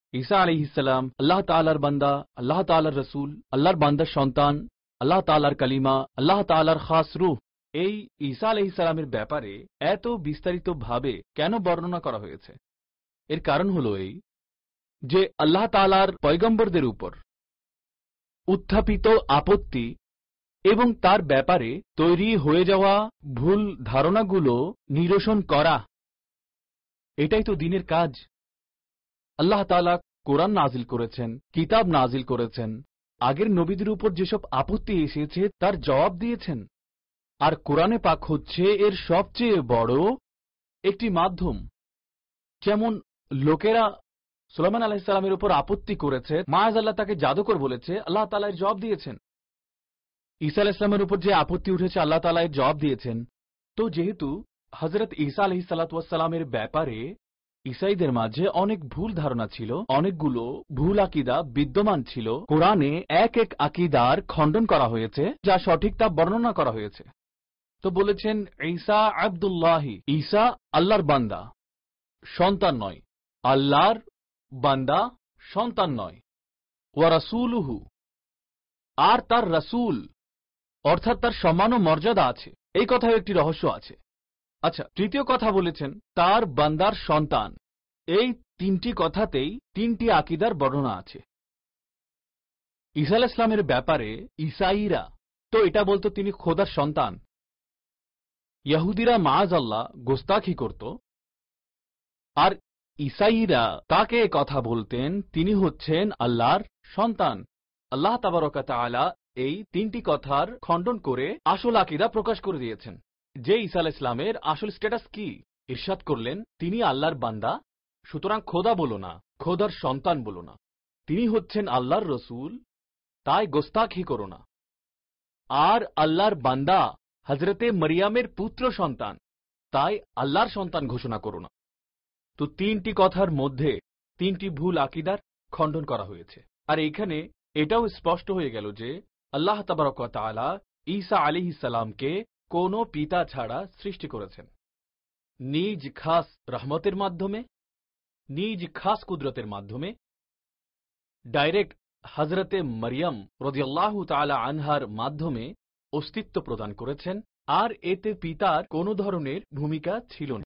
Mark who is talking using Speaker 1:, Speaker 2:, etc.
Speaker 1: ঈসা আলাইহিস সালাম আল্লাহ তাআলার বান্দা, আল্লাহ তাআলার রাসূল, আল্লাহর বান্দার সন্তান, আল্লাহ তাআলার কালিমা, আল্লাহ তাআলার খাস রূহ। এই ঈসা আলাইহিস সালামের ব্যাপারে এত বিস্তারিতভাবে কেন বর্ণনা করা হয়েছে? এর কারণ হলো এই যে আল্লাহ তাআলার পয়গম্বরদের উপর উত্থাপিত আপত্তি এবং তার ব্যাপারে তৈরি হয়ে যাওয়া ভুল ধারণাগুলো নিরসন করা, এটাই তো দ্বীনের কাজ। আল্লাহ তাআলা কোরআন নাজিল করেছেন, কিতাব নাজিল করেছেন, আগের নবীদের উপর যেসব আপত্তি এসেছে তার জবাব দিয়েছেন। আর কোরআনে পাক হচ্ছে এর সবচেয়ে বড় একটি মাধ্যম। যেমন লোকেরা সুলাইমান আলাইহিস সালামের উপর আপত্তি করেছে, মাআযাল্লাহ তাকে জাদুকর বলেছে, আল্লাহ তাআলা এর জবাব দিয়েছেন। ঈসা আলাইহিস সালামের উপর যে আপত্তি উঠেছে, আল্লাহ তাআলা এর জবাব দিয়েছেন। তো যেহেতু হযরত ঈসা আলাইহিস সালাতু ওয়াস সালামের ব্যাপারে ঈসাইদের মাঝে অনেক ভুল ধারণা ছিল, অনেকগুলো ভুল আকীদা বিদ্যমান ছিল, কোরআনে এক এক আকীদার খণ্ডন করা হয়েছে, যা সঠিক তা বর্ণনা করা হয়েছে। তো বলেছেন ঈসা আব্দুল্লাহি, ঈসা আল্লাহর বান্দা, সন্তান নয়। আল্লাহর বান্দা, সন্তান নয়। ওয়া রাসূলুহু, আর তার রাসূল, অর্থাৎ তার সম্মান ও মর্যাদা আছে। এই কথায় একটি রহস্য আছে। আচ্ছা, তৃতীয় কথা বলেছেন তার বান্দার সন্তান। এই তিনটি কথাতেই তিনটি আকীদার বর্ণনা আছে। ঈসা আলাইহিস সালামের ব্যাপারে ঈসাইরা তো এটা বলতো তিনি খোদার সন্তান। ইহুদিরা মাআযাল্লাহ গোস্তাখি করত, আর ঈসাইরা তাকে কথা বলতেন তিনি হচ্ছেন আল্লাহর সন্তান। আল্লাহ তাবারক ওয়া তাআলা এই তিনটি কথার খণ্ডন করে আসল আকীদা প্রকাশ করে দিয়েছেন যে ঈসা আলাইহিস সালামের আসল স্ট্যাটাস কি। ইরশাদ করলেন তিনি আল্লাহর বান্দা, সুতরাং খোদা বলো না, খোদার সন্তান বলো না। তিনি হচ্ছেন আল্লাহর রসুল, তাই গোস্তাখি করো না। আর আল্লাহর বান্দা হযরতে মরিয়মের পুত্র সন্তান, তাই আল্লাহর সন্তান ঘোষণা করো না। তো তিনটি কথার মধ্যে তিনটি ভুল আকীদার খণ্ডন করা হয়েছে। আর এইখানে এটাও স্পষ্ট হয়ে গেল যে আল্লাহ তাবারক ওয়া তাআলা ঈসা আলাইহিস সালামকে কোনো পিতা ছাড়া সৃষ্টি করেছেন, নিজ খাস রহমতের মাধ্যমে, নিজ খাস কুদরতের মাধ্যমে ডাইরেক্ট হযরতে মরিয়ম রাদিয়াল্লাহু তাআলা আনহার মাধ্যমে অস্তিত্ব প্রদান করেছেন। আর এতে পিতার কোনো ধরনের ভূমিকা ছিল না।